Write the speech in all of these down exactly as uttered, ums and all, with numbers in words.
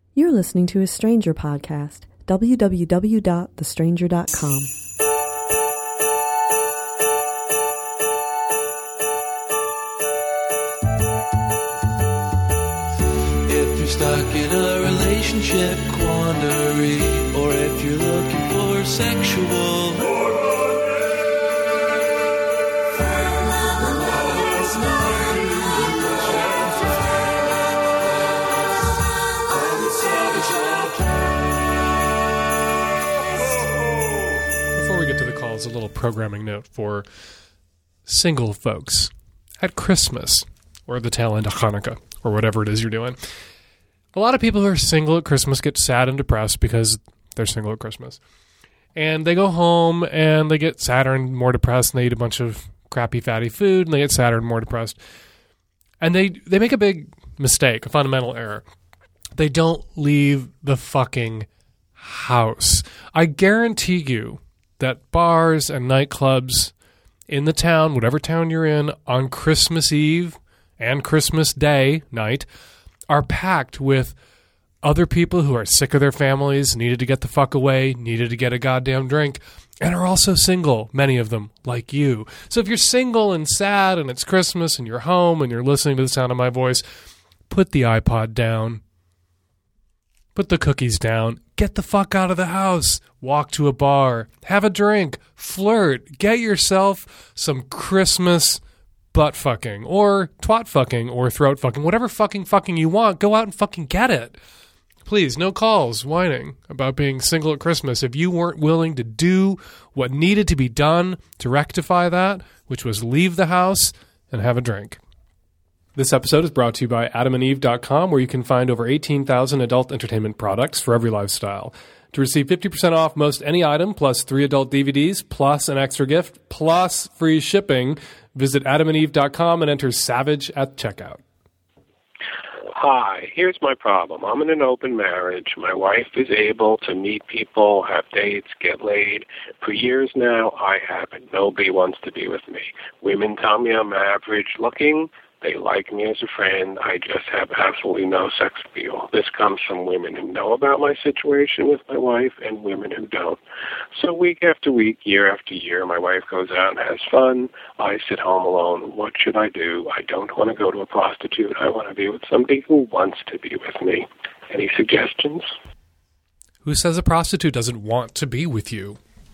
You're listening to a Stranger podcast. w w w dot the stranger dot com. If you're stuck in a relationship quandary, or if you're looking for sexual a little programming note for single folks at Christmas or the tail end of Hanukkah or whatever it is you're doing. A lot of people who are single at Christmas get sad and depressed because they're single at Christmas. And they go home and they get sadder and more depressed, and they eat a bunch of crappy fatty food and they get sadder and more depressed. And they, they make a big mistake, a fundamental error. They don't leave the fucking house. I guarantee you that bars and nightclubs in the town, whatever town you're in, on Christmas Eve and Christmas Day night are packed with other people who are sick of their families, needed to get the fuck away, needed to get a goddamn drink, and are also single, many of them, like you. So if you're single and sad and it's Christmas and you're home and you're listening to the sound of my voice, put the iPod down. Put the cookies down. Get the fuck out of the house. Walk to a bar. Have a drink. Flirt. Get yourself some Christmas butt fucking or twat fucking or throat fucking. Whatever fucking fucking you want, go out and fucking get it. Please, no calls whining about being single at Christmas if you weren't willing to do what needed to be done to rectify that, which was leave the house and have a drink. This episode is brought to you by adam and eve dot com, where you can find over eighteen thousand adult entertainment products for every lifestyle. To receive fifty percent off most any item, plus three adult D V Ds, plus an extra gift, plus free shipping, visit adam and eve dot com and enter SAVAGE at checkout. Hi, here's my problem. I'm in an open marriage. My wife is able to meet people, have dates, get laid. For years now, I haven't. Nobody wants to be with me. Women tell me I'm average looking. They like me as a friend. I just have absolutely no sex appeal. This comes from women who know about my situation with my wife and women who don't. So week after week, year after year, my wife goes out and has fun. I sit home alone. What should I do? I don't want to go to a prostitute. I want to be with somebody who wants to be with me. Any suggestions? Who says a prostitute doesn't want to be with you?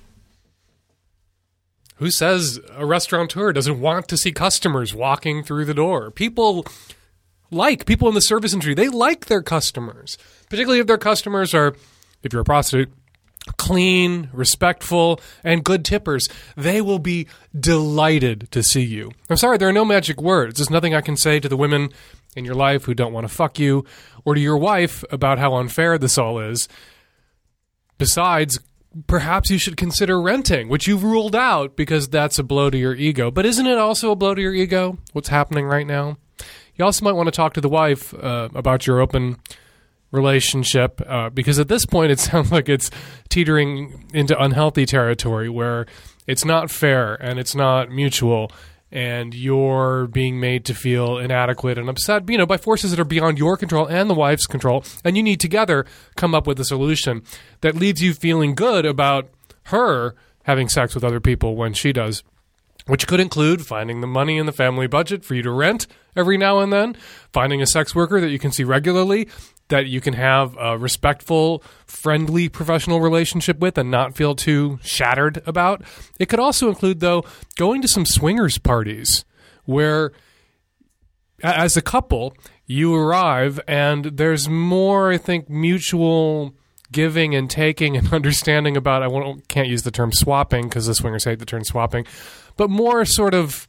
Who says a restaurateur doesn't want to see customers walking through the door? People like, people in the service industry, they like their customers. Particularly if their customers are, if you're a prostitute, clean, respectful, and good tippers. They will be delighted to see you. I'm sorry, there are no magic words. There's nothing I can say to the women in your life who don't want to fuck you, or to your wife about how unfair this all is. Besides, perhaps you should consider renting, which you've ruled out because that's a blow to your ego. But isn't it also a blow to your ego, what's happening right now? You also might want to talk to the wife uh, about your open relationship, uh, because at this point it sounds like it's teetering into unhealthy territory where it's not fair and it's not mutual, and you're being made to feel inadequate and upset, you know, by forces that are beyond your control and the wife's control, and you need together come up with a solution that leaves you feeling good about her having sex with other people when she does, which could include finding the money in the family budget for you to rent every now and then, finding a sex worker that you can see regularly, that you can have a respectful, friendly, professional relationship with and not feel too shattered about. It could also include, though, going to some swingers parties where, as a couple, you arrive and there's more, I think, mutual giving and taking and understanding about, I won't, can't use the term swapping because the swingers hate the term swapping, but more sort of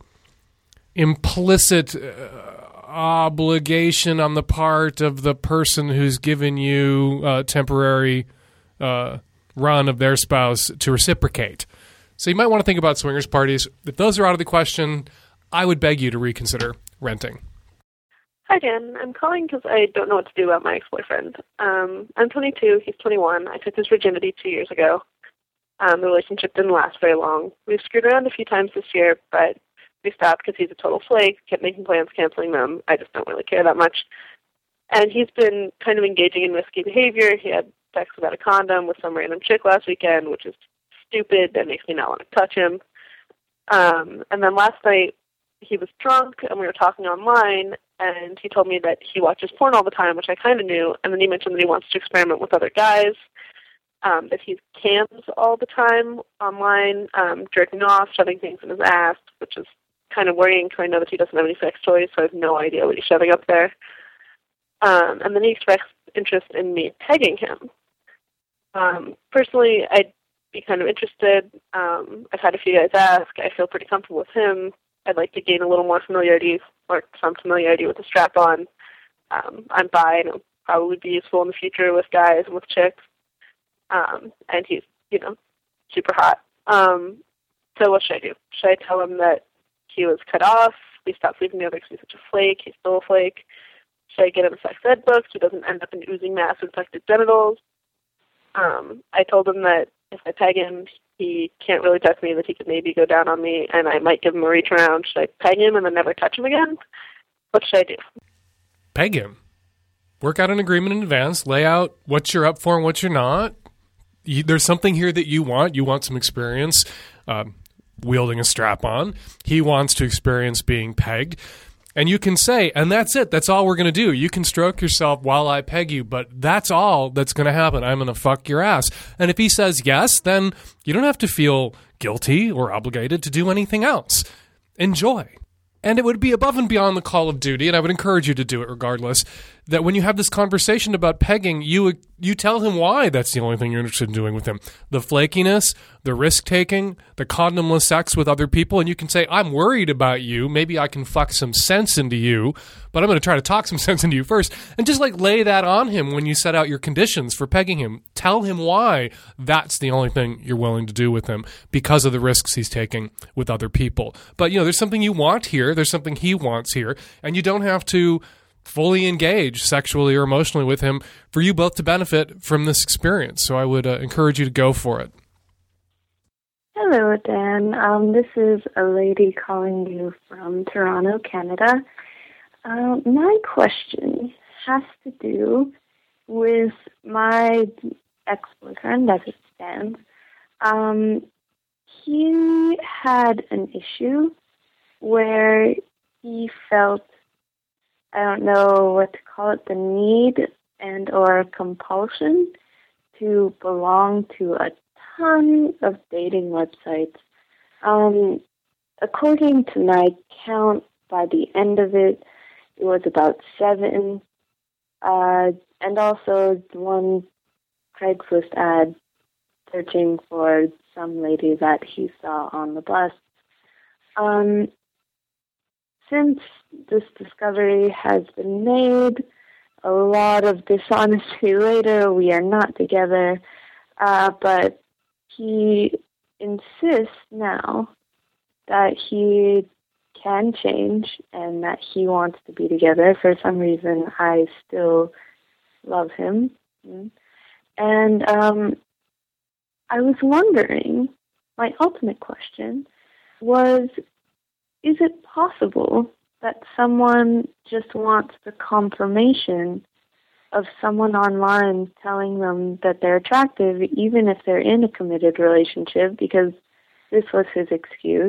implicit uh, obligation on the part of the person who's given you a temporary uh, run of their spouse to reciprocate. So you might want to think about swingers parties. If those are out of the question, I would beg you to reconsider renting. Hi, Dan. I'm calling because I don't know what to do about my ex-boyfriend. Um, I'm twenty-two. He's twenty-one. I took his virginity two years ago. Um, the relationship didn't last very long. We've screwed around a few times this year, but we stopped because he's a total flake, kept making plans, canceling them. I just don't really care that much. And he's been kind of engaging in risky behavior. He had sex without a condom with some random chick last weekend, which is stupid. That makes me not want to touch him. Um, and then last night, he was drunk, and we were talking online, and he told me that he watches porn all the time, which I kind of knew. And then he mentioned that he wants to experiment with other guys, um, that he cams all the time online, um, jerking off, shoving things in his ass, which is kind of worrying because I know that he doesn't have any sex toys, so I have no idea what he's shoving up there. Um, and then he expressed interest in me pegging him. Um, personally, I'd be kind of interested. Um, I've had a few guys ask. I feel pretty comfortable with him. I'd like to gain a little more familiarity or some familiarity with the strap-on. Um, I'm bi, and it'll probably be useful in the future with guys and with chicks. Um, and he's, you know, super hot. Um, so what should I do? Should I tell him that he was cut off? We stopped sleeping together because he's such a flake. He's still a flake. Should I get him a sex ed book so he doesn't end up in oozing mass infected genitals? Um, I told him that if I peg him, he can't really touch me, that he could maybe go down on me, and I might give him a reach around. Should I peg him and then never touch him again? What should I do? Peg him. Work out an agreement in advance. Lay out what you're up for and what you're not. You, there's something here that you want. You want some experience uh, wielding a strap-on. He wants to experience being pegged. And you can say, and that's it. That's all we're going to do. You can stroke yourself while I peg you, but that's all that's going to happen. I'm going to fuck your ass. And if he says yes, then you don't have to feel guilty or obligated to do anything else. Enjoy. And it would be above and beyond the call of duty, and I would encourage you to do it regardless, that when you have this conversation about pegging, you you tell him why that's the only thing you're interested in doing with him. The flakiness, the risk-taking, the condomless sex with other people, and you can say, I'm worried about you. Maybe I can fuck some sense into you, but I'm going to try to talk some sense into you first. And just like lay that on him when you set out your conditions for pegging him. Tell him why that's the only thing you're willing to do with him because of the risks he's taking with other people. But, you know, there's something you want here. There's something he wants here. And you don't have to fully engage sexually or emotionally with him for you both to benefit from this experience. So I would uh, encourage you to go for it. Hello, Dan. Um, this is a lady calling you from Toronto, Canada. Uh, my question has to do with my ex-boyfriend, as it stands. Um, he had an issue where he felt, I don't know what to call it, the need and or compulsion to belong to a ton of dating websites. Um, according to my count, by the end of it, it was about seven. Uh, and also one Craigslist ad searching for some lady that he saw on the bus. Um, since this discovery has been made, a lot of dishonesty later, we are not together, uh, but he insists now that he can change and that he wants to be together. For some reason, I still love him. And um, I was wondering, my ultimate question was, is it possible that someone just wants the confirmation of someone online telling them that they're attractive, even if they're in a committed relationship, because this was his excuse?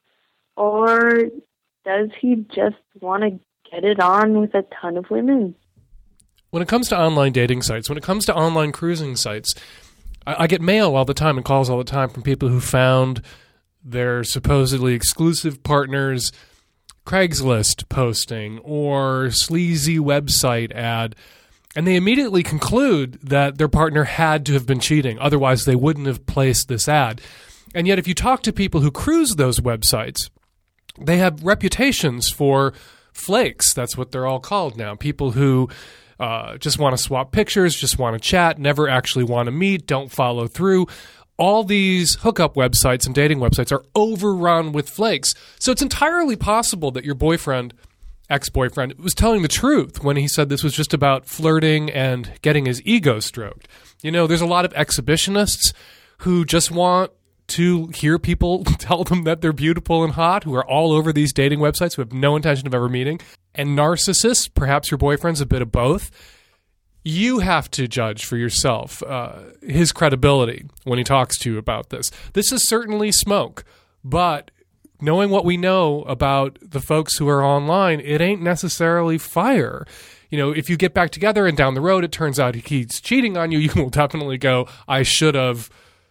Or does he just want to get it on with a ton of women? When it comes to online dating sites, when it comes to online cruising sites, I, I get mail all the time and calls all the time from people who found their supposedly exclusive partner's Craigslist posting or sleazy website ad, and they immediately conclude that their partner had to have been cheating. Otherwise, they wouldn't have placed this ad. And yet, if you talk to people who cruise those websites, they have reputations for flakes. That's what they're all called now. People who uh, just want to swap pictures, just want to chat, never actually want to meet, don't follow through. All these hookup websites and dating websites are overrun with flakes. So it's entirely possible that your boyfriend, ex-boyfriend, was telling the truth when he said this was just about flirting and getting his ego stroked. You know, there's a lot of exhibitionists who just want to hear people tell them that they're beautiful and hot, who are all over these dating websites, who have no intention of ever meeting, and narcissists, perhaps your boyfriend's a bit of both. You have to judge for yourself uh, his credibility when he talks to you about this. This is certainly smoke, but knowing what we know about the folks who are online, it ain't necessarily fire. You know, if you get back together and down the road it turns out he's cheating on you, you will definitely go, I should have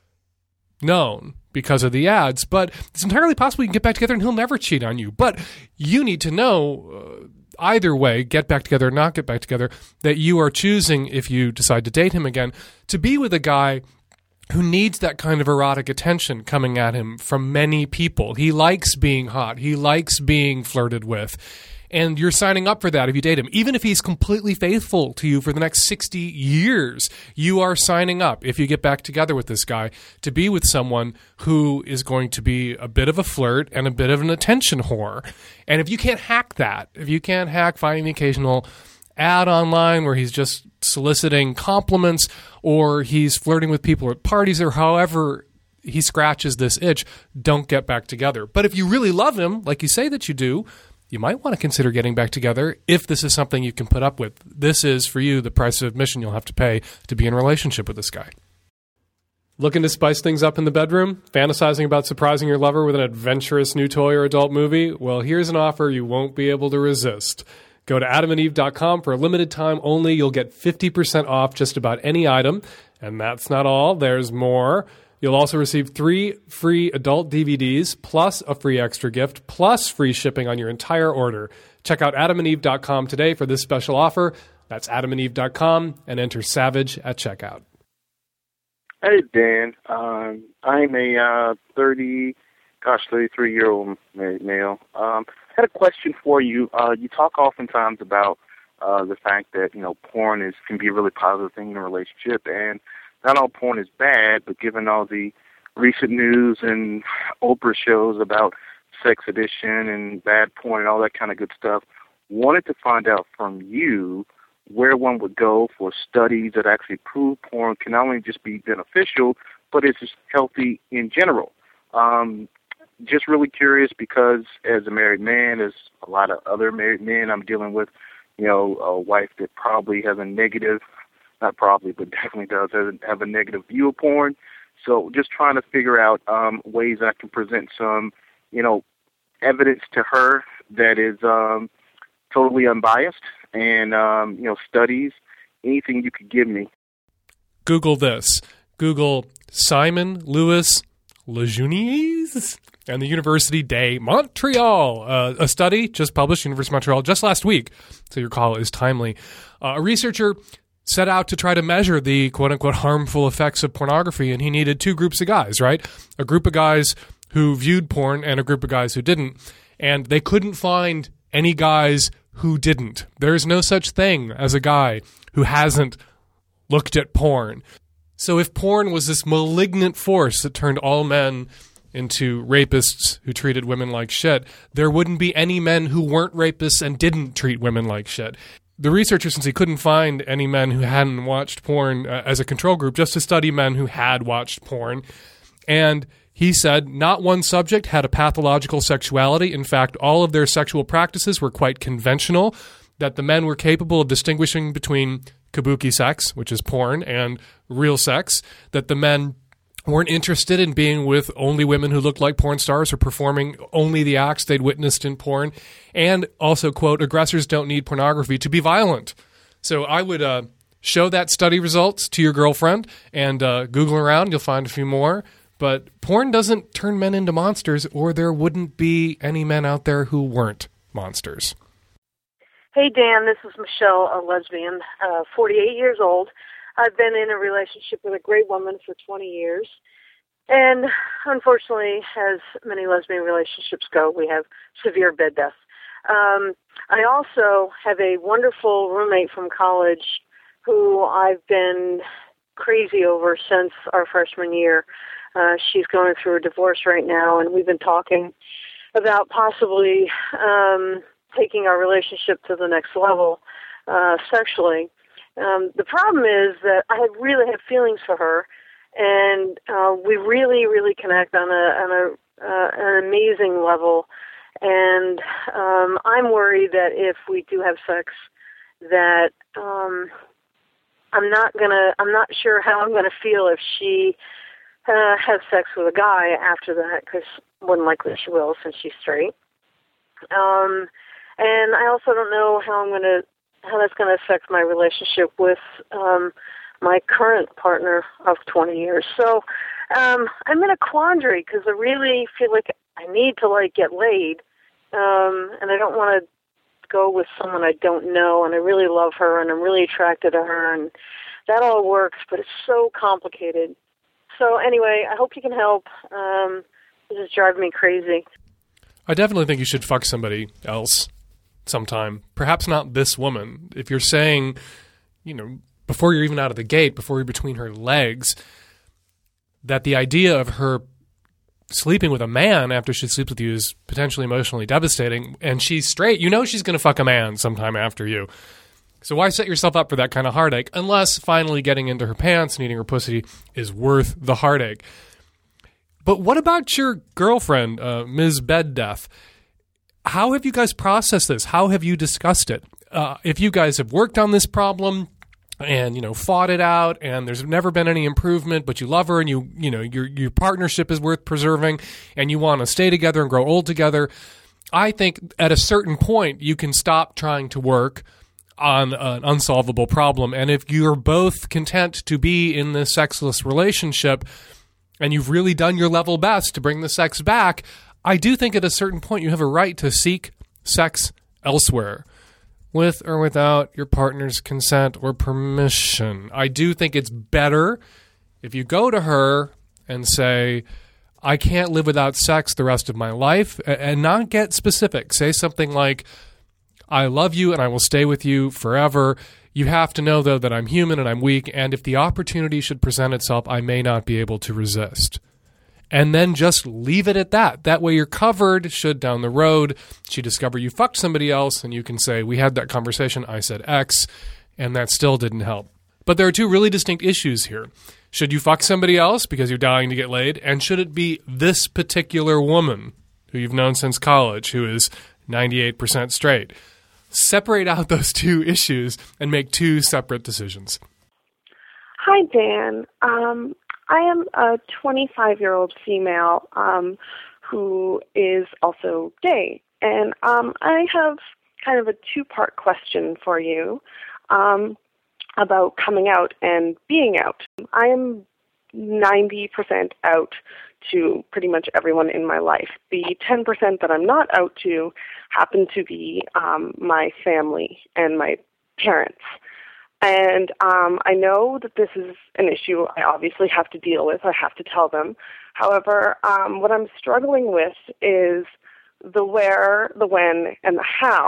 known because of the ads. But it's entirely possible you can get back together and he'll never cheat on you. But you need to know, uh, either way, get back together or not get back together, that you are choosing, if you decide to date him again, to be with a guy who needs that kind of erotic attention coming at him from many people. He likes being hot. He likes being flirted with. And you're signing up for that if you date him. Even if he's completely faithful to you for the next sixty years, you are signing up, if you get back together with this guy, to be with someone who is going to be a bit of a flirt and a bit of an attention whore. And if you can't hack that, if you can't hack finding the occasional ad online where he's just soliciting compliments or he's flirting with people at parties or however he scratches this itch, don't get back together. But if you really love him, like you say that you do, you might want to consider getting back together if this is something you can put up with. This is, for you, the price of admission you'll have to pay to be in a relationship with this guy. Looking to spice things up in the bedroom? Fantasizing about surprising your lover with an adventurous new toy or adult movie? Well, here's an offer you won't be able to resist. Go to adam and eve dot com. For a limited time only, you'll get fifty percent off just about any item. And that's not all. There's more. You'll also receive three free adult D V Ds, plus a free extra gift, plus free shipping on your entire order. Check out adam and eve dot com today for this special offer. That's adam and eve dot com and enter SAVAGE at checkout. Hey, Dan. Um, I'm a uh, thirty, gosh, thirty-three-year-old married male. Um, I had a question for you. Uh, you talk oftentimes about uh, the fact that, you know, porn is can be a really positive thing in a relationship, and not all porn is bad, but given all the recent news and Oprah shows about sex addiction and bad porn and all that kind of good stuff, wanted to find out from you where one would go for studies that actually prove porn can not only just be beneficial, but it's just healthy in general. Um, just really curious because as a married man, as a lot of other married men I'm dealing with, you know, a wife that probably has a negative Not probably, but definitely does have a negative view of porn. So just trying to figure out um, ways I can present some, you know, evidence to her that is um, totally unbiased and, um, you know, studies, anything you could give me. Google this. Google Simon Louis Lejeune and the University de Montreal. Uh, a study just published, University of Montreal, just last week, so your call is timely. Uh, a researcher set out to try to measure the quote-unquote harmful effects of pornography, and he needed two groups of guys, right? A group of guys who viewed porn and a group of guys who didn't, and they couldn't find any guys who didn't. There's no such thing as a guy who hasn't looked at porn. So if porn was this malignant force that turned all men into rapists who treated women like shit, there wouldn't be any men who weren't rapists and didn't treat women like shit. The researcher, since he couldn't find any men who hadn't watched porn uh, as a control group, just to study men who had watched porn, and he said not one subject had a pathological sexuality. In fact, all of their sexual practices were quite conventional, that the men were capable of distinguishing between kabuki sex, which is porn, and real sex, that the men weren't interested in being with only women who looked like porn stars or performing only the acts they'd witnessed in porn. And also, quote, aggressors don't need pornography to be violent. So I would uh, show that study results to your girlfriend and uh, Google around. You'll find a few more. But porn doesn't turn men into monsters, or there wouldn't be any men out there who weren't monsters. Hey, Dan, this is Michelle, a lesbian, uh, forty-eight years old. I've been in a relationship with a great woman for twenty years. And unfortunately, as many lesbian relationships go, we have severe bed death. Um, I also have a wonderful roommate from college who I've been crazy over since our freshman year. Uh, she's going through a divorce right now, and we've been talking about possibly um, taking our relationship to the next level uh, sexually. Um, the problem is that I really have feelings for her, and uh, we really, really connect on a on a uh, an amazing level. And um, I'm worried that if we do have sex, that um, I'm not gonna. I'm not sure how I'm gonna feel if she uh, has sex with a guy after that, because more than likely she will, since she's straight. Um, and I also don't know how I'm gonna how that's gonna affect my relationship with um, my current partner of twenty years. So um, I'm in a quandary because I really feel like I need to like get laid, um, and I don't want to go with someone I don't know, and I really love her, and I'm really attracted to her, and that all works, but it's so complicated. So anyway, I hope you can help. Um, this is driving me crazy. I definitely think you should fuck somebody else sometime. Perhaps not this woman. If you're saying, you know, before you're even out of the gate, before you're between her legs, that the idea of her sleeping with a man after she sleeps with you is potentially emotionally devastating, and she's straight, you know she's going to fuck a man sometime after you. So why set yourself up for that kind of heartache, unless finally getting into her pants and eating her pussy is worth the heartache. But what about your girlfriend, uh, Miz Bed Death? How have you guys processed this? How have you discussed it? Uh, if you guys have worked on this problem and, you know, fought it out, and there's never been any improvement, but you love her, and you, you know, your your partnership is worth preserving, and you want to stay together and grow old together, I think at a certain point you can stop trying to work on an unsolvable problem. And if you're both content to be in this sexless relationship, and you've really done your level best to bring the sex back, I do think at a certain point you have a right to seek sex elsewhere, with or without your partner's consent or permission. I do think it's better if you go to her and say, I can't live without sex the rest of my life, and not get specific. Say something like, I love you and I will stay with you forever. You have to know, though, that I'm human and I'm weak, and if the opportunity should present itself, I may not be able to resist. And then just leave it at that. That way you're covered, should down the road she discover you fucked somebody else, and you can say, we had that conversation, I said X, and that still didn't help. But there are two really distinct issues here. Should you fuck somebody else because you're dying to get laid? And should it be this particular woman who you've known since college, who is ninety-eight percent straight? Separate out those two issues and make two separate decisions. Hi, Dan. Um, I am a twenty-five-year-old female um, who is also gay, and um, I have kind of a two-part question for you um, about coming out and being out. I am ninety percent out to pretty much everyone in my life. The ten percent that I'm not out to happen to be um, my family and my parents. And um, I know that this is an issue I obviously have to deal with. I have to tell them. However, um, what I'm struggling with is the where, the when, and the how.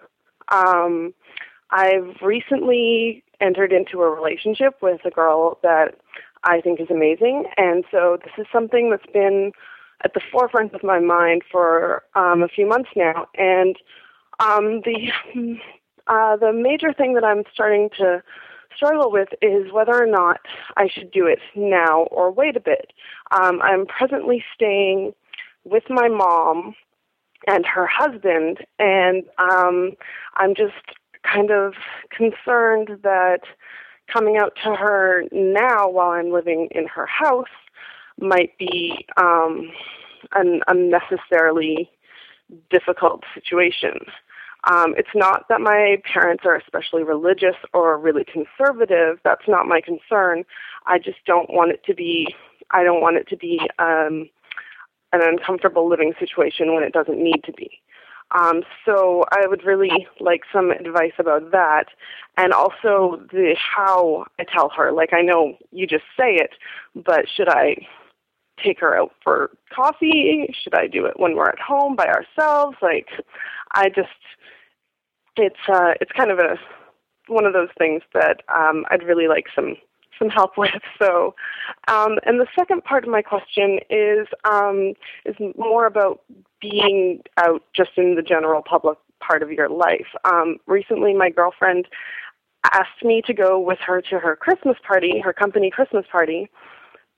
Um, I've recently entered into a relationship with a girl that I think is amazing, and so this is something that's been at the forefront of my mind for um, a few months now. And um, the uh, the major thing that I'm starting to struggle with is whether or not I should do it now or wait a bit. Um, I'm presently staying with my mom and her husband, and um, I'm just kind of concerned that coming out to her now while I'm living in her house might be um, an unnecessarily difficult situation. Um, it's not that my parents are especially religious or really conservative. That's not my concern. I just don't want it to be, I don't want it to be um, an uncomfortable living situation when it doesn't need to be. Um, so I would really like some advice about that, and also the how I tell her. Like, I know you just say it, but should I take her out for coffee? Should I do it when we're at home by ourselves? Like, I just, it's uh, it's kind of a one of those things that um, I'd really like some some help with. So, um, and the second part of my question is um, is more about being out just in the general public part of your life. Um, recently, my girlfriend asked me to go with her to her Christmas party, her company Christmas party,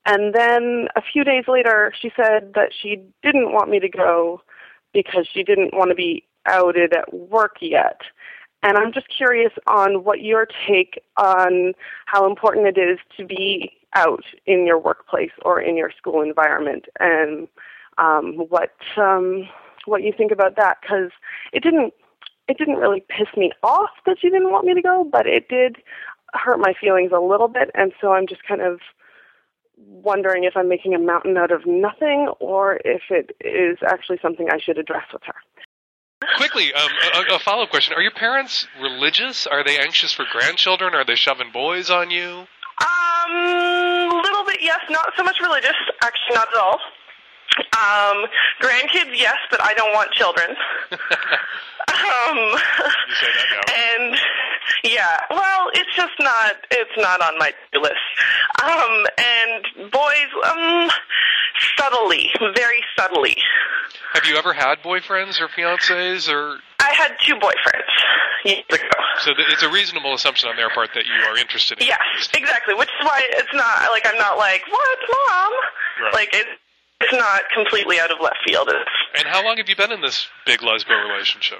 And then a few days later, she said that she didn't want me to go because she didn't want to be outed at work yet. And I'm just curious on what your take on how important it is to be out in your workplace or in your school environment, and um, what um, what you think about that. Because it didn't it didn't really piss me off that she didn't want me to go, but it did hurt my feelings a little bit. And so I'm just kind of wondering if I'm making a mountain out of nothing, or if it is actually something I should address with her. Quickly, um, a, a follow-up question. Are your parents religious? Are they anxious for grandchildren? Are they shoving boys on you? Um, a little bit, yes. Not so much religious. Actually, not at all. Um, grandkids, yes, but I don't want children. um, you say that now. And yeah, well, it's just not. It's not on my list. Um, and boys, um, subtly, very subtly. Have you ever had boyfriends or fiancés or? I had two boyfriends years ago. So th- it's a reasonable assumption on their part that you are interested in. Yes, exactly. Which is why it's not like I'm not like, what, Mom? Right. Like it, it's not completely out of left field. It's, and how long have you been in this big lesbo relationship?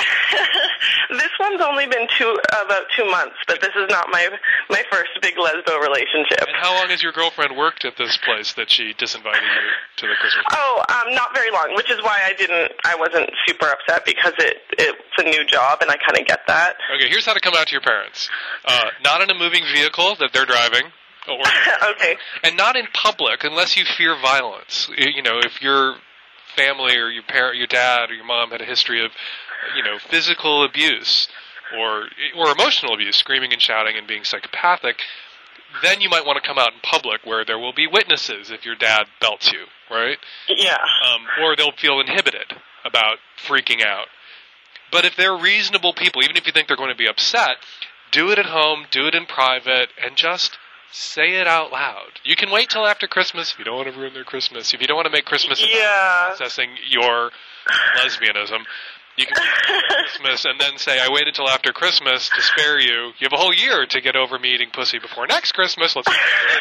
This one's only been two about two months, but this is not my my first big lesbo relationship. And how long has your girlfriend worked at this place that she disinvited you to the Christmas? Oh, um, not very long, which is why I didn't. I wasn't super upset because it it's a new job, and I kind of get that. Okay, here's how to come out to your parents: uh, not in a moving vehicle that they're driving. Or, okay. And not in public unless you fear violence. You know, if your family or your parent, your dad or your mom had a history of, you know, physical abuse or or emotional abuse, screaming and shouting and being psychopathic, then you might want to come out in public where there will be witnesses if your dad belts you, right? Yeah. Um, or they'll feel inhibited about freaking out. But if they're reasonable people, even if you think they're going to be upset, do it at home, do it in private, and just say it out loud. You can wait till after Christmas if you don't want to ruin their Christmas. If you don't want to make Christmas yeah. about processing your lesbianism, you can wait till Christmas and then say, I waited till after Christmas to spare you. You have a whole year to get over me eating pussy before next Christmas. Let's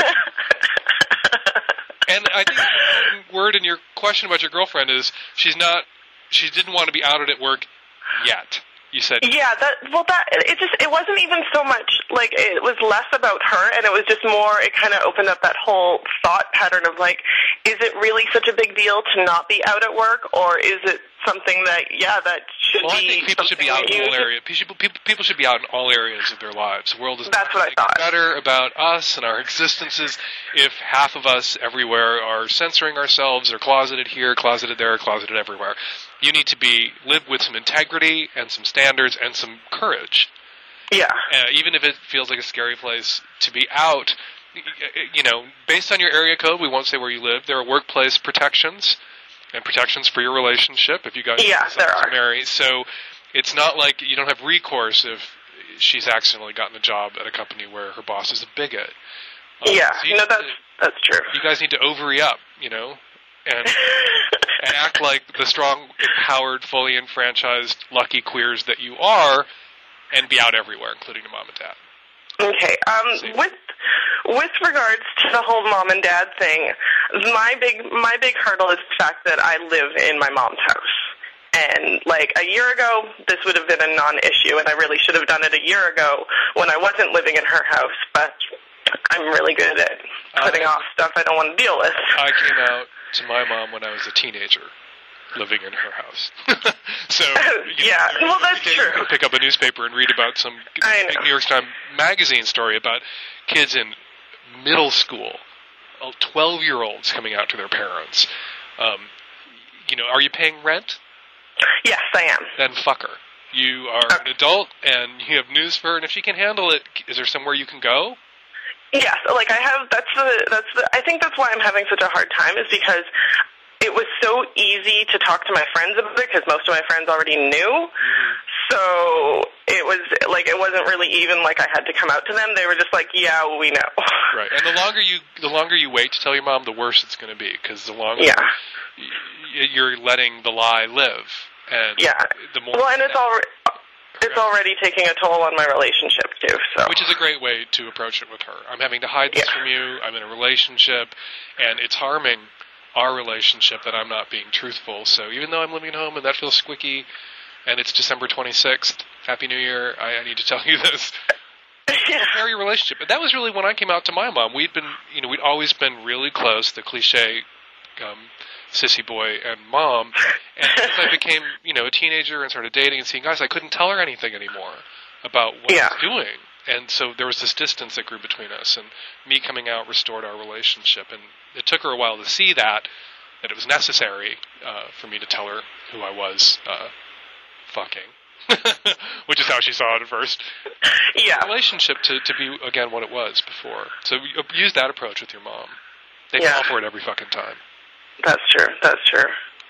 And I think the important word in your question about your girlfriend is she's not, she didn't want to be outed at work yet. You said yeah, that well, that it just it wasn't even so much like it was less about her, and it was just more. It kind of opened up that whole thought pattern of like, is it really such a big deal to not be out at work, or is it something that yeah that should well, be? I think people should be out in all areas. People, people, people should be out in all areas of their lives. The world is That's what I thought. better about us and our existences if half of us everywhere are censoring ourselves, or closeted here, closeted there, closeted everywhere. You need to be live with some integrity and some standards and some courage. Yeah. Uh, even if it feels like a scary place to be out, you know, based on your area code, we won't say where you live. There are workplace protections and protections for your relationship if you guys yeah, decide there are. to marry. So it's not like you don't have recourse if she's accidentally gotten a job at a company where her boss is a bigot. Um, yeah, so no, that's to, that's true. You guys need to ovary up, you know, and and act like the strong, empowered, fully enfranchised, lucky queers that you are, and be out everywhere, including to mom and dad. Okay. Um, with with regards to the whole mom and dad thing, my big my big hurdle is the fact that I live in my mom's house. And like a year ago, this would have been a non-issue, and I really should have done it a year ago when I wasn't living in her house. But I'm really good at putting uh, off stuff I don't want to deal with. I came out to my mom when I was a teenager, living in her house. so you yeah, know, well, that's you true. Pick up a newspaper and read about some I big know. New York Times Magazine story about kids in middle school, twelve-year-olds coming out to their parents. Um, you know, are you paying rent? Yes, I am. Then fuck her. You are okay. an adult, and you have news for her. And if she can handle it, is there somewhere you can go? Yes, like I have. That's the. That's the. I think that's why I'm having such a hard time is because it was so easy to talk to my friends about it because most of my friends already knew. Mm-hmm. So it was like it wasn't really even like I had to come out to them. They were just like, "Yeah, we know." Right, and the longer you the longer you wait to tell your mom, the worse it's going to be because the longer yeah. you're letting the lie live, and yeah. the more well, and it's all it's already taking a toll on my relationship too. So, which is a great way to approach it with her. I'm having to hide this yeah. from you. I'm in a relationship, and it's harming our relationship that I'm not being truthful. So even though I'm living at home and that feels squicky, and it's December twenty-sixth, Happy New Year, I, I need to tell you this. Yeah. Very relationship. And that was really when I came out to my mom. We'd been, you know, we'd always been really close, the cliche um, sissy boy and mom. And as I became, you know, a teenager and started dating and seeing guys, I couldn't tell her anything anymore about what yeah. I was doing. And so there was this distance that grew between us. And me coming out restored our relationship. And it took her a while to see that, that it was necessary uh, for me to tell her who I was uh, fucking. Which is how she saw it at first. Yeah. Relationship to, to be, again, what it was before. So use that approach with your mom. They yeah. fall for it every fucking time. That's true. That's true.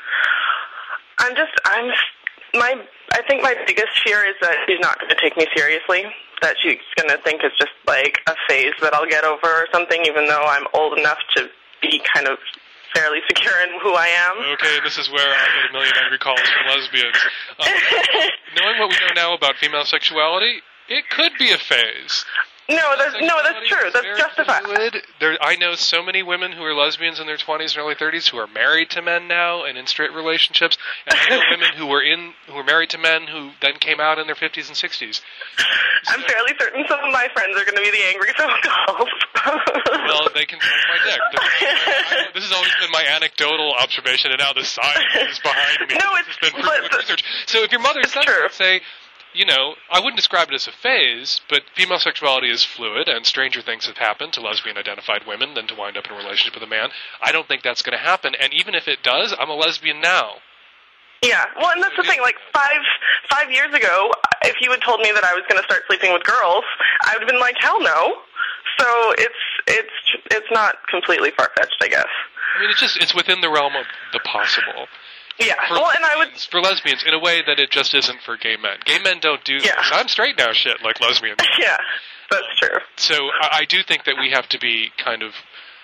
I'm just, I'm, my, I think my biggest fear is that she's not going to take me seriously. That she's going to think it's just like a phase that I'll get over or something, even though I'm old enough to be kind of fairly secure in who I am. Okay, this is where I get a million angry calls from lesbians. Um, knowing what we know now about female sexuality, it could be a phase. No, that's, no, that's true. That's justified. There, I know so many women who are lesbians in their twenties and early thirties who are married to men now and in straight relationships, and I know women who were in who were married to men who then came out in their fifties and sixties. So, I'm fairly certain some of my friends are going to be the angry phone calls. Well, they can suck my dick. I, this has always been my anecdotal observation, and now the science is behind me. No, it's this has been proven with research. So if your mother says that, say, you know, I wouldn't describe it as a phase, but female sexuality is fluid, and stranger things have happened to lesbian-identified women than to wind up in a relationship with a man. I don't think that's going to happen, and even if it does, I'm a lesbian now. Yeah, well, and that's the thing, like, five five years ago, if you had told me that I was going to start sleeping with girls, I would have been like, hell no. So it's it's it's not completely far-fetched, I guess. I mean, it's just, it's within the realm of the possible. Yeah, for well, and I would... For lesbians, in a way that it just isn't for gay men. Gay men don't do yeah. this. I'm straight now shit like lesbians. Yeah, that's um, true. So I, I do think that we have to be kind of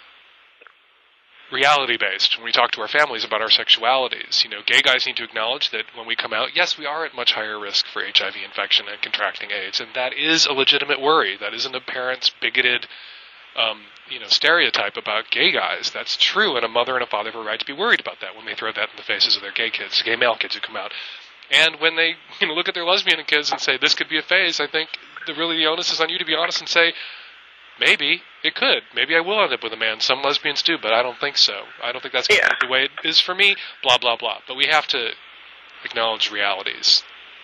reality-based when we talk to our families about our sexualities. You know, gay guys need to acknowledge that when we come out, yes, we are at much higher risk for H I V infection and contracting AIDS, and that is a legitimate worry. That isn't a parent's bigoted... Um, you know, stereotype about gay guys. That's true, and a mother and a father have a right to be worried about that when they throw that in the faces of their gay kids, gay male kids who come out. And when they, you know, look at their lesbian kids and say, this could be a phase, I think the really the onus is on you to be honest and say, maybe it could. Maybe I will end up with a man. Some lesbians do, but I don't think so. I don't think that's yeah. the way it is for me, blah, blah, blah. But we have to acknowledge realities.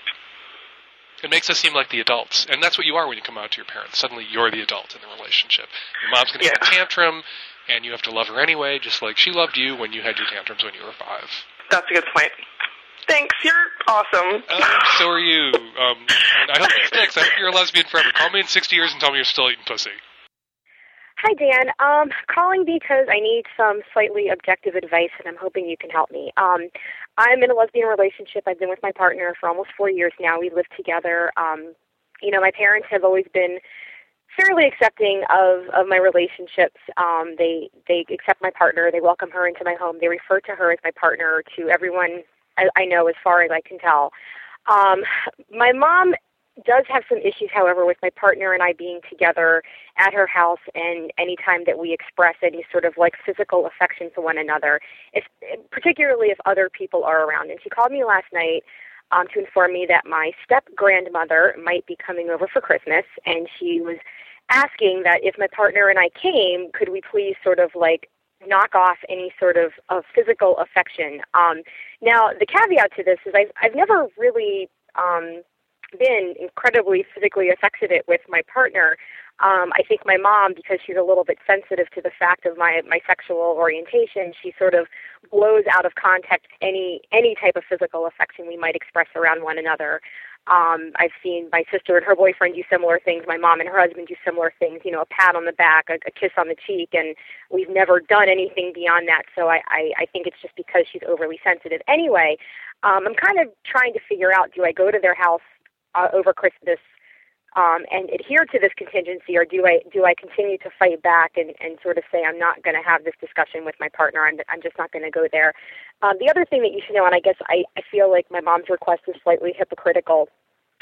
It makes us seem like the adults. And that's what you are when you come out to your parents. Suddenly you're the adult in the relationship. Your mom's going to yeah. have a tantrum, and you have to love her anyway, just like she loved you when you had your tantrums when you were five. That's a good point. Thanks, you're awesome. Oh, so are you. Um, and I hope it sticks. I hope you're a lesbian forever. Call me in sixty years and tell me you're still eating pussy. Hi, Dan. Um, calling because I need some slightly objective advice, and I'm hoping you can help me. Um, I'm in a lesbian relationship. I've been with my partner for almost four years now. We live together. Um, you know, my parents have always been fairly accepting of, of my relationships. Um, they they accept my partner. They welcome her into my home. They refer to her as my partner to everyone I, I know, as far as I can tell. Um, my mom does have some issues, however, with my partner and I being together at her house, and any time that we express any sort of like physical affection for one another, if, particularly if other people are around. And she called me last night um, to inform me that my step-grandmother might be coming over for Christmas, and she was asking that if my partner and I came, could we please sort of like knock off any sort of, of physical affection. Um, now, the caveat to this is I've, I've never really... Um, been incredibly physically affectionate with my partner. Um, I think my mom, because she's a little bit sensitive to the fact of my, my sexual orientation, she sort of blows out of context any any type of physical affection we might express around one another. Um, I've seen my sister and her boyfriend do similar things. My mom and her husband do similar things, you know, a pat on the back, a, a kiss on the cheek, and we've never done anything beyond that. So I, I, I think it's just because she's overly sensitive. Anyway, um, I'm kind of trying to figure out, do I go to their house Uh, over Christmas um, and adhere to this contingency, or do I do I continue to fight back and, and sort of say I'm not going to have this discussion with my partner, I'm, I'm just not going to go there. Um, the other thing that you should know, and I guess I, I feel like my mom's request is slightly hypocritical,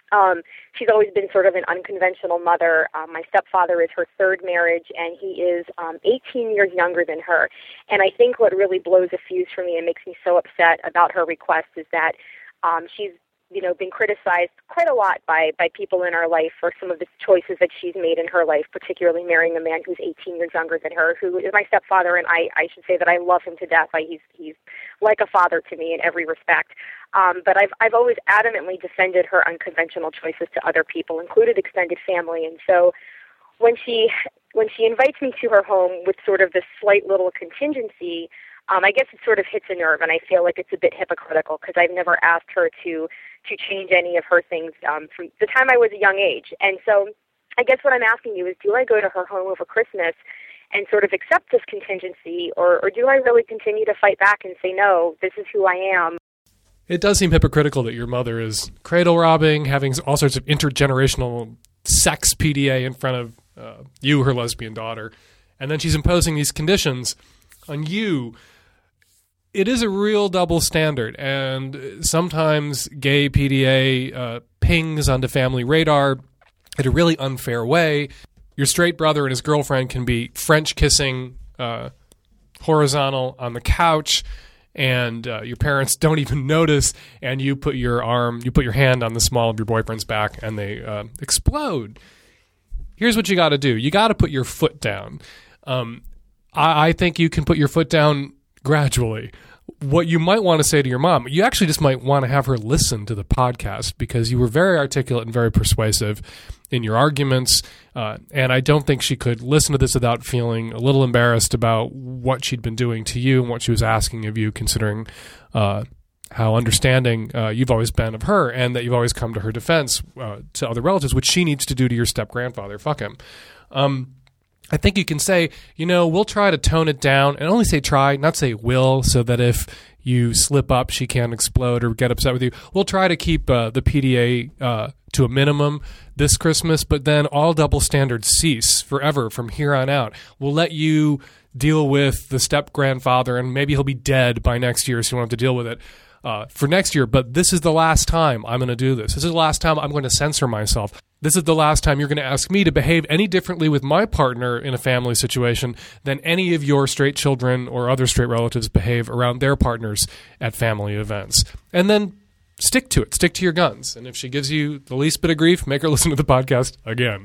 Um, she's always been sort of an unconventional mother. Um, my stepfather is her third marriage, and he is um, eighteen years younger than her. And I think what really blows a fuse for me and makes me so upset about her request is that um, she's you know, been criticized quite a lot by, by people in our life for some of the choices that she's made in her life, particularly marrying a man who's eighteen years younger than her, who is my stepfather, and I, I should say that I love him to death. I, he's he's like a father to me in every respect. Um, but I've I've always adamantly defended her unconventional choices to other people, included extended family. And so when she when she invites me to her home with sort of this slight little contingency, Um, I guess it sort of hits a nerve, and I feel like it's a bit hypocritical because I've never asked her to to change any of her things um, from the time I was a young age. And so I guess what I'm asking you is, do I go to her home over Christmas and sort of accept this contingency, or, or do I really continue to fight back and say, no, this is who I am? It does seem hypocritical that your mother is cradle robbing, having all sorts of intergenerational sex P D A in front of uh, you, her lesbian daughter, and then she's imposing these conditions on you. It is a real double standard, and sometimes gay P D A uh, pings onto family radar in a really unfair way. Your straight brother and his girlfriend can be French kissing uh, horizontal on the couch, and uh, your parents don't even notice, and you put your arm, you put your hand on the small of your boyfriend's back, and they uh, explode. Here's what you got to do. You got to put your foot down. Um, I, I think you can put your foot down gradually. What you might want to say to your mom, you actually just might want to have her listen to the podcast, because you were very articulate and very persuasive in your arguments, uh, and I don't think she could listen to this without feeling a little embarrassed about what she'd been doing to you and what she was asking of you, considering uh, how understanding uh, you've always been of her, and that you've always come to her defense uh, to other relatives, which she needs to do to your step-grandfather. Fuck him. Um, I think you can say, you know, we'll try to tone it down, and only say try, not say will, so that if you slip up, she can't explode or get upset with you. We'll try to keep uh, the P D A uh, to a minimum this Christmas, but then all double standards cease forever from here on out. We'll let you deal with the step-grandfather, and maybe he'll be dead by next year, so you won't have to deal with it uh, for next year. But this is the last time I'm going to do this. This is the last time I'm going to censor myself. This is the last time you're going to ask me to behave any differently with my partner in a family situation than any of your straight children or other straight relatives behave around their partners at family events. And then stick to it. Stick to your guns. And if she gives you the least bit of grief, make her listen to the podcast again.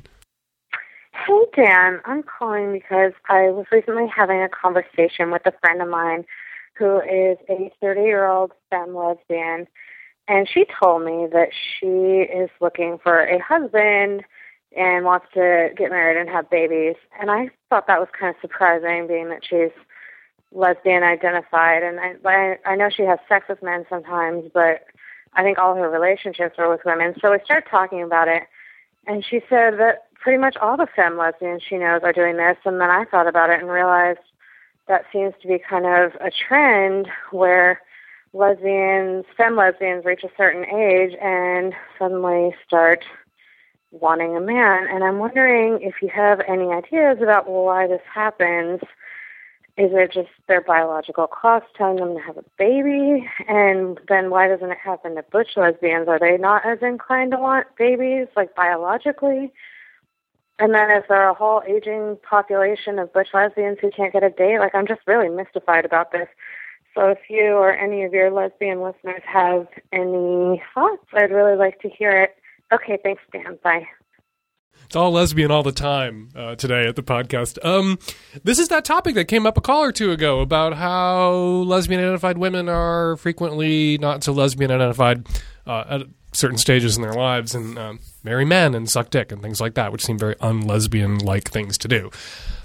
Hey, Dan. I'm calling because I was recently having a conversation with a friend of mine who is a thirty-year-old femme lesbian. And she told me that she is looking for a husband and wants to get married and have babies. And I thought that was kind of surprising, being that she's lesbian identified. And I, I know she has sex with men sometimes, but I think all her relationships are with women. So we started talking about it, and she said that pretty much all the femme lesbians she knows are doing this. And then I thought about it and realized that seems to be kind of a trend where lesbians, femme lesbians reach a certain age and suddenly start wanting a man. And I'm wondering if you have any ideas about why this happens. Is it just their biological clock telling them to have a baby? And then why doesn't it happen to butch lesbians? Are they not as inclined to want babies, like biologically? And then is there a whole aging population of butch lesbians who can't get a date? Like, I'm just really mystified about this. So if you or any of your lesbian listeners have any thoughts, I'd really like to hear it. Okay, thanks, Dan. Bye. It's all lesbian all the time uh, today at the podcast. Um, this is that topic that came up a call or two ago about how lesbian-identified women are frequently not so lesbian-identified uh, at certain stages in their lives, and um, marry men and suck dick and things like that, which seem very un-lesbian-like things to do.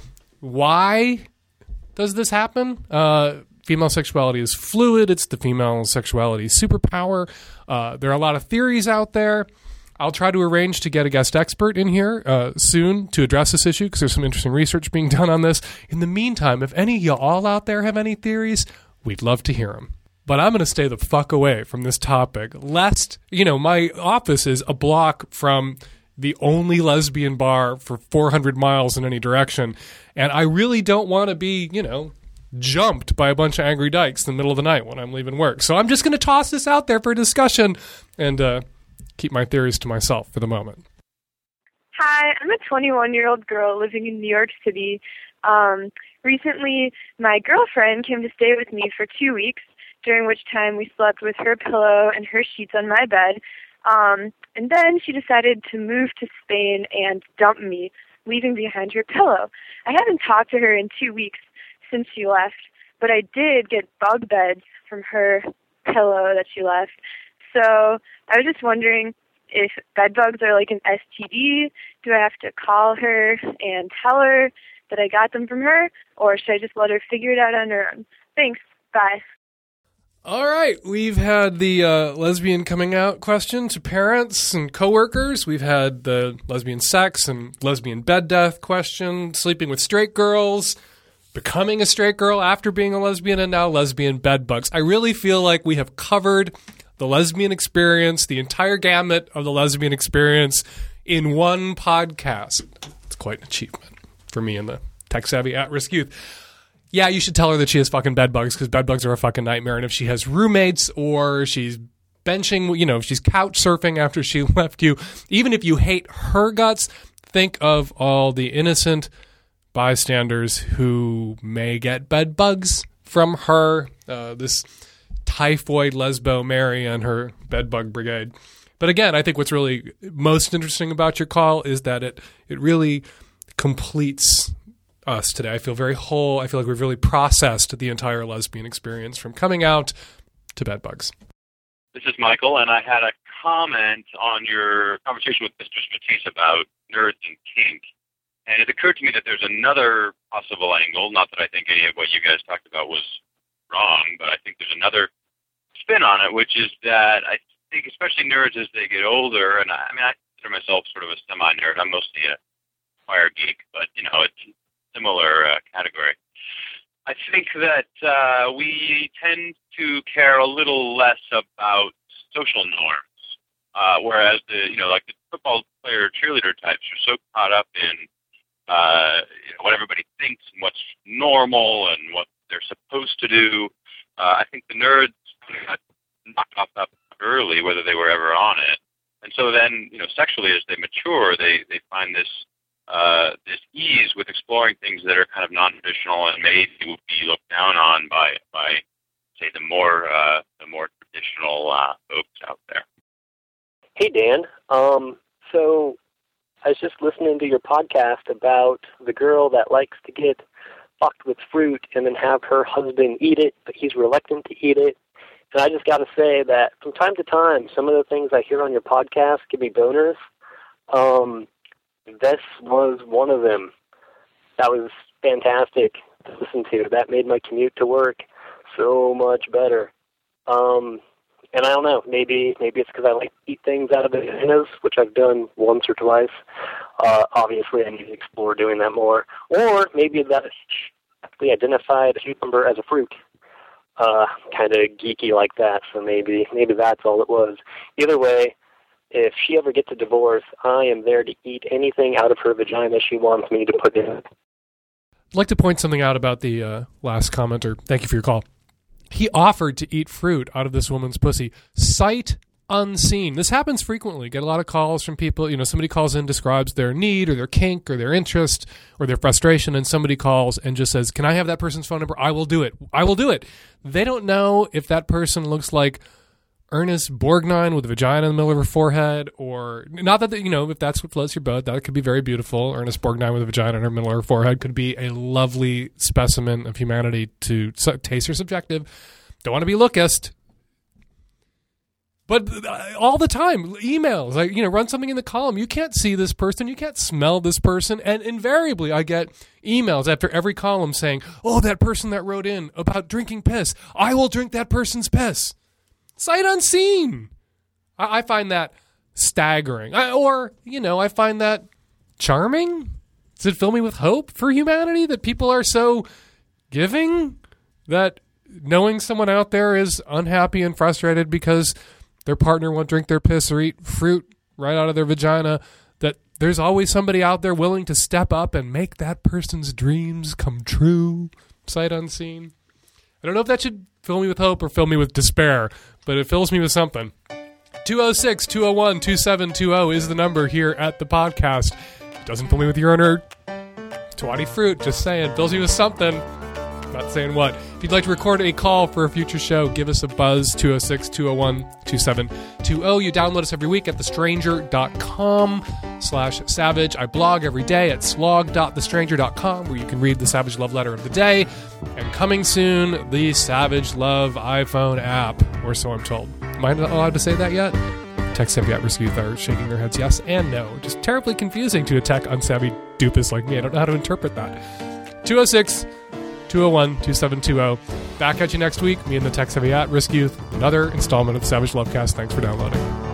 Why does this happen? Uh Female sexuality is fluid. It's the female sexuality superpower. Uh, there are a lot of theories out there. I'll try to arrange to get a guest expert in here uh, soon to address this issue, because there's some interesting research being done on this. In the meantime, if any of y'all out there have any theories, we'd love to hear them. But I'm going to stay the fuck away from this topic, lest, you know, my office is a block from the only lesbian bar for four hundred miles in any direction, and I really don't want to be, you know, jumped by a bunch of angry dykes in the middle of the night when I'm leaving work. So I'm just going to toss this out there for discussion and uh, keep my theories to myself for the moment. Hi, I'm a twenty-one-year-old girl living in New York City. Um, recently, my girlfriend came to stay with me for two weeks, during which time we slept with her pillow and her sheets on my bed. Um, and then she decided to move to Spain and dump me, leaving behind her pillow. I haven't talked to her in two weeks since she left, but I did get bug beds from her pillow that she left. So I was just wondering if bed bugs are like an S T D. Do I have to call her and tell her that I got them from her, or should I just let her figure it out on her own? Thanks. Bye. All right, we've had the uh, lesbian coming out question to parents and coworkers. We've had the lesbian sex and lesbian bed death question, sleeping with straight girls, becoming a straight girl after being a lesbian, and now lesbian bed bugs. I really feel like we have covered the lesbian experience, the entire gamut of the lesbian experience in one podcast. It's quite an achievement for me and the tech-savvy at-risk youth. Yeah, you should tell her that she has fucking bed bugs, because bed bugs are a fucking nightmare. And if she has roommates, or she's benching, you know, if she's couch surfing after she left you, even if you hate her guts, think of all the innocent bystanders who may get bed bugs from her. Uh, this typhoid lesbo Mary and her bedbug brigade. But again, I think what's really most interesting about your call is that it it really completes us today. I feel very whole. I feel like we've really processed the entire lesbian experience from coming out to bedbugs. This is Michael, and I had a comment on your conversation with Mister Spatisse about nerds and kink. And it occurred to me that there's another possible angle, not that I think any of what you guys talked about was wrong, but I think there's another spin on it, which is that I think especially nerds as they get older, and I, I mean, I consider myself sort of a semi-nerd. I'm mostly a choir geek, but, you know, it's a similar uh, category. I think that uh, we tend to care a little less about social norms, uh, whereas the, you know, like the football player cheerleader types are so caught up in uh, you know, what everybody thinks and what's normal and what they're supposed to do. Uh, I think the nerds got knocked off that early, whether they were ever on it. And so then, you know, sexually as they mature, they, they find this uh, this ease with exploring things that are kind of non-traditional and maybe would be looked down on by, by say, the more uh, the more traditional uh, folks out there. Hey, Dan. Um, so I was just listening to your podcast about the girl that likes to get fucked with fruit and then have her husband eat it, but he's reluctant to eat it. And I just got to say that from time to time, some of the things I hear on your podcast give me boners. Um, this was one of them. That was fantastic to listen to. That made my commute to work so much better. Um, and I don't know, maybe maybe it's because I like to eat things out of vaginas, which I've done once or twice. Uh, obviously, I need to explore doing that more. Or maybe that we identified a cucumber as a fruit. Uh, kind of geeky like that, so maybe maybe that's all it was. Either way, if she ever gets a divorce, I am there to eat anything out of her vagina she wants me to put in. I'd like to point something out about the uh, last commenter. Thank you for your call. He offered to eat fruit out of this woman's pussy. Sight unseen. This happens frequently. Get a lot of calls from people. You know, somebody calls in, describes their need or their kink or their interest or their frustration, and somebody calls and just says, can I have that person's phone number? I will do it. I will do it. They don't know if that person looks like Ernest Borgnine with a vagina in the middle of her forehead, or not that, you know, if that's what floats your boat, that could be very beautiful. Ernest Borgnine with a vagina in her middle of her forehead could be a lovely specimen of humanity to so, taste or subjective. Don't want to be lookist. But all the time, emails, like, you know, run something in the column. You can't see this person. You can't smell this person. And invariably, I get emails after every column saying, oh, that person that wrote in about drinking piss. I will drink that person's piss. Sight unseen. I, I find that staggering. I, or, you know, I find that charming. Does it fill me with hope for humanity that people are so giving that knowing someone out there is unhappy and frustrated because their partner won't drink their piss or eat fruit right out of their vagina, that there's always somebody out there willing to step up and make that person's dreams come true, sight unseen. I don't know if that should fill me with hope or fill me with despair, but it fills me with something. two oh six, two oh one, two seven two oh is the number here at the podcast. It doesn't fill me with your owner twatty fruit, just saying. Fills you with something. Not saying what. If you'd like to record a call for a future show, give us a buzz, two oh six, two oh one, two seven two oh. You download us every week at thestranger.com slash savage. I blog every day at slog dot the stranger dot com, where you can read the Savage Love Letter of the day. And coming soon, the Savage Love iPhone app, or so I'm told. Am I not allowed to say that yet? Tech savvy at risk youth are shaking their heads yes and no. Just terribly confusing to a tech unsavvy doofus like me. I don't know how to interpret that. two oh six, two oh one, two seven two oh. Back at you next week. Me and the tech savvy at risk youth. Another installment of the Savage Lovecast. Thanks for downloading.